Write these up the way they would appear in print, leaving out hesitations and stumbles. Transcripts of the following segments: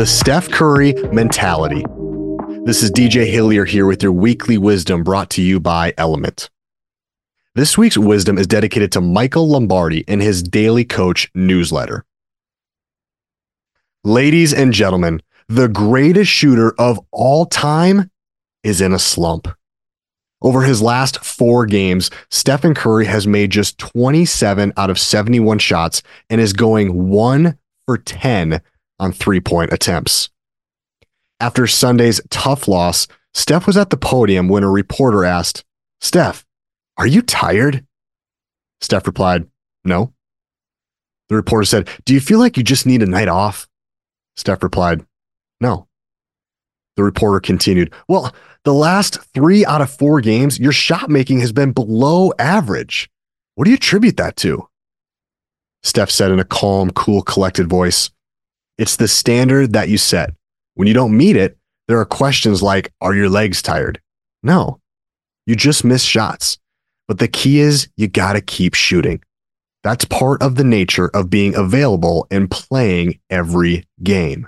The Steph Curry Mentality. This is DJ Hillier here with your weekly wisdom brought to you by Element. This week's wisdom is dedicated to Michael Lombardi in his Daily Coach newsletter. Ladies and gentlemen, the greatest shooter of all time is in a slump. Over his last 4 games, Stephen Curry has made just 27 out of 71 shots and is going 1 for 10 on 3-point attempts. After Sunday's tough loss, Steph was at the podium when a reporter asked, "Steph, are you tired?" Steph replied, "No." The reporter said, "Do you feel like you just need a night off?" Steph replied, "No." The reporter continued, "Well, the last 3 out of 4 games, your shot making has been below average. What do you attribute that to?" Steph said in a calm, cool, collected voice, "It's the standard that you set. When you don't meet it, there are questions like, are your legs tired? No, you just miss shots. But the key is you got to keep shooting. That's part of the nature of being available and playing every game."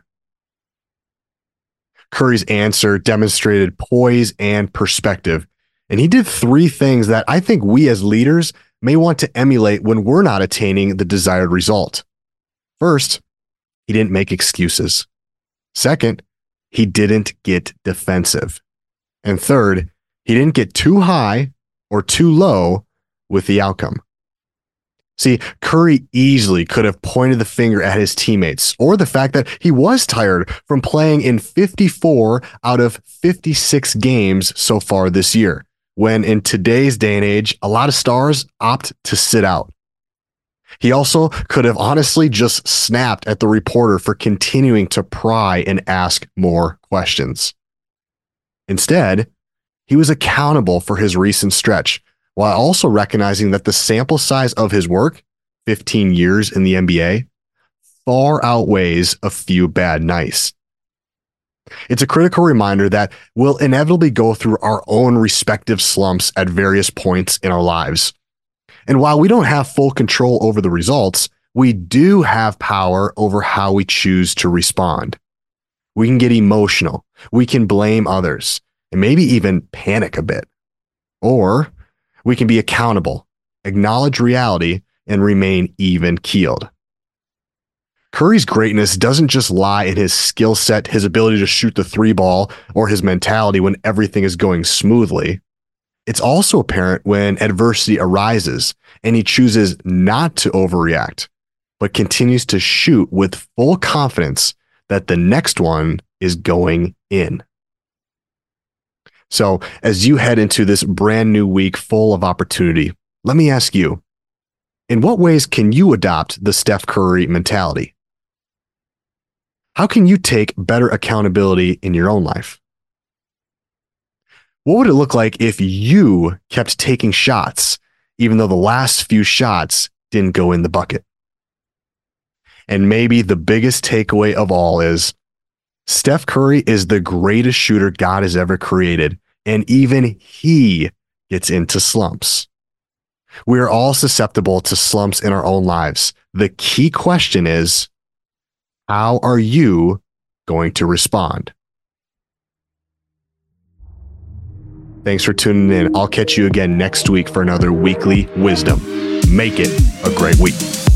Curry's answer demonstrated poise and perspective, and he did 3 things that I think we as leaders may want to emulate when we're not attaining the desired result. First, he didn't make excuses. Second, he didn't get defensive. And third, he didn't get too high or too low with the outcome. See, Curry easily could have pointed the finger at his teammates or the fact that he was tired from playing in 54 out of 56 games so far this year, when in today's day and age, a lot of stars opt to sit out. He also could have honestly just snapped at the reporter for continuing to pry and ask more questions. Instead, he was accountable for his recent stretch, while also recognizing that the sample size of his work, 15 years in the NBA, far outweighs a few bad nights. It's a critical reminder that we'll inevitably go through our own respective slumps at various points in our lives. And while we don't have full control over the results, we do have power over how we choose to respond. We can get emotional, we can blame others, and maybe even panic a bit. Or we can be accountable, acknowledge reality, and remain even-keeled. Curry's greatness doesn't just lie in his skill set, his ability to shoot the 3 ball, or his mentality when everything is going smoothly. It's also apparent when adversity arises and he chooses not to overreact, but continues to shoot with full confidence that the next one is going in. So, as you head into this brand new week full of opportunity, let me ask you, in what ways can you adopt the Steph Curry mentality? How can you take better accountability in your own life? What would it look like if you kept taking shots, even though the last few shots didn't go in the bucket? And maybe the biggest takeaway of all is Steph Curry is the greatest shooter God has ever created, and even he gets into slumps. We are all susceptible to slumps in our own lives. The key question is, how are you going to respond? Thanks for tuning in. I'll catch you again next week for another weekly wisdom. Make it a great week.